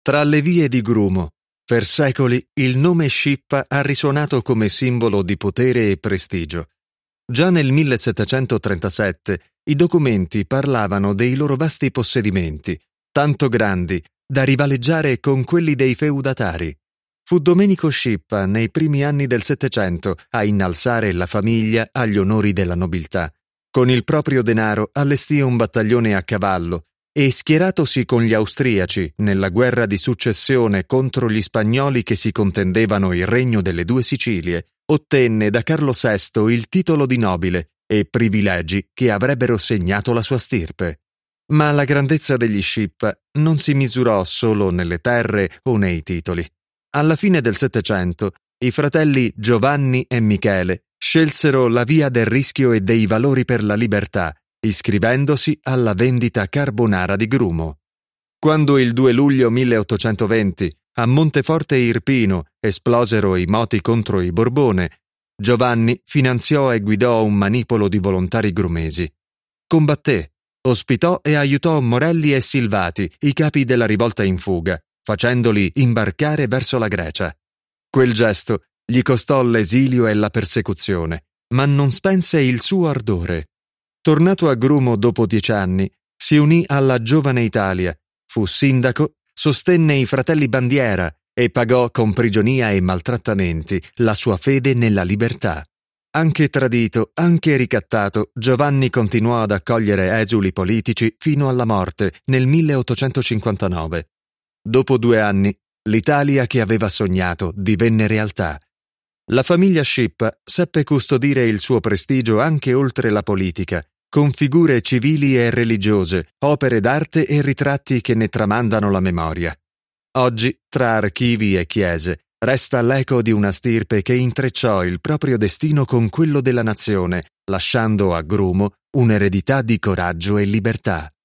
Tra le vie di Grumo, per secoli il nome Scippa ha risuonato come simbolo di potere e prestigio. Già nel 1737 i documenti parlavano dei loro vasti possedimenti, tanto grandi da rivaleggiare con quelli dei feudatari. Fu Domenico Scippa, nei primi anni del Settecento, a innalzare la famiglia agli onori della nobiltà. Con il proprio denaro allestì un battaglione a cavallo e, schieratosi con gli austriaci nella guerra di successione contro gli spagnoli che si contendevano il regno delle due Sicilie, ottenne da Carlo VI il titolo di nobile e privilegi che avrebbero segnato la sua stirpe. Ma la grandezza degli Scippa non si misurò solo nelle terre o nei titoli. Alla fine del Settecento, i fratelli Giovanni e Michele scelsero la via del rischio e dei valori per la libertà, iscrivendosi alla vendita carbonara di Grumo. Quando il 2 luglio 1820 a Monteforte Irpino esplosero i moti contro i Borbone, Giovanni finanziò e guidò un manipolo di volontari grumesi. Combatté, ospitò e aiutò Morelli e Silvati, i capi della rivolta in fuga, facendoli imbarcare verso la Grecia. Quel gesto gli costò l'esilio e la persecuzione, ma non spense il suo ardore. Tornato a Grumo dopo 10 anni, si unì alla Giovane Italia, fu sindaco, sostenne i fratelli Bandiera e pagò con prigionia e maltrattamenti la sua fede nella libertà. Anche tradito, anche ricattato, Giovanni continuò ad accogliere esuli politici fino alla morte nel 1859. Dopo 2 anni, l'Italia che aveva sognato divenne realtà. La famiglia Scippa seppe custodire il suo prestigio anche oltre la politica, con figure civili e religiose, opere d'arte e ritratti che ne tramandano la memoria. Oggi, tra archivi e chiese, resta l'eco di una stirpe che intrecciò il proprio destino con quello della nazione, lasciando a Grumo un'eredità di coraggio e libertà.